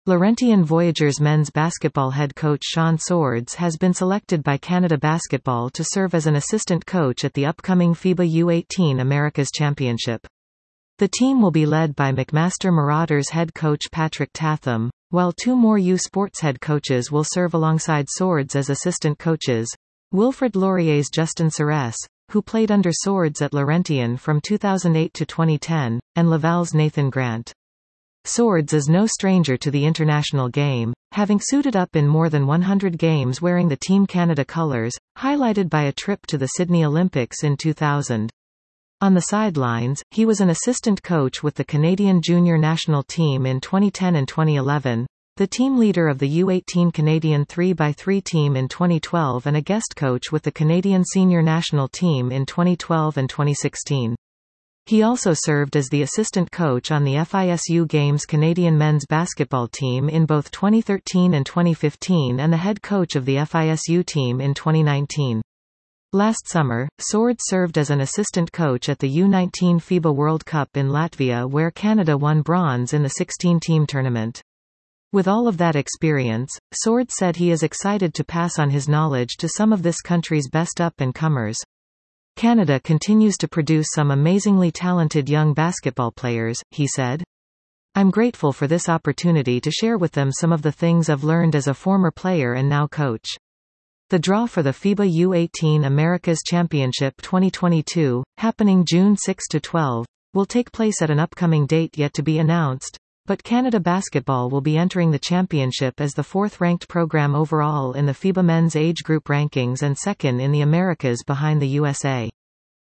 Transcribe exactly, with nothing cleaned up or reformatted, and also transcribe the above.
Laurentian Voyageurs men's basketball head coach Sean Swords has been selected by Canada Basketball to serve as an assistant coach at the upcoming FIBA U eighteen Americas Championship. The team will be led by McMaster Marauders head coach Patrick Tatham, while two more U Sports head coaches will serve alongside Swords as assistant coaches. Wilfrid Laurier's Justin Ceres, who played under Swords at Laurentian from two thousand eight to twenty ten, and Laval's Nathan Grant. Swords is no stranger to the international game, having suited up in more than one hundred games wearing the Team Canada colours, highlighted by a trip to the Sydney Olympics in two thousand. On the sidelines, he was an assistant coach with the Canadian junior national team in twenty ten and twenty eleven, the team leader of the U eighteen Canadian three by three team in twenty twelve and a guest coach with the Canadian senior national team in twenty twelve and twenty sixteen. He also served as the assistant coach on the F I S U Games Canadian men's basketball team in both twenty thirteen and twenty fifteen and the head coach of the F I S U team in twenty nineteen. Last summer, Swords served as an assistant coach at the U nineteen FIBA World Cup in Latvia where Canada won bronze in the sixteen-team tournament. With all of that experience, Swords said he is excited to pass on his knowledge to some of this country's best up-and-comers. Canada continues to produce some amazingly talented young basketball players, he said. I'm grateful for this opportunity to share with them some of the things I've learned as a former player and now coach. The draw for the FIBA U eighteen Americas Championship twenty twenty-two, happening June sixth to twelfth, will take place at an upcoming date yet to be announced, but Canada Basketball will be entering the championship as the fourth-ranked program overall in the FIBA men's age group rankings and second in the Americas behind the U S A.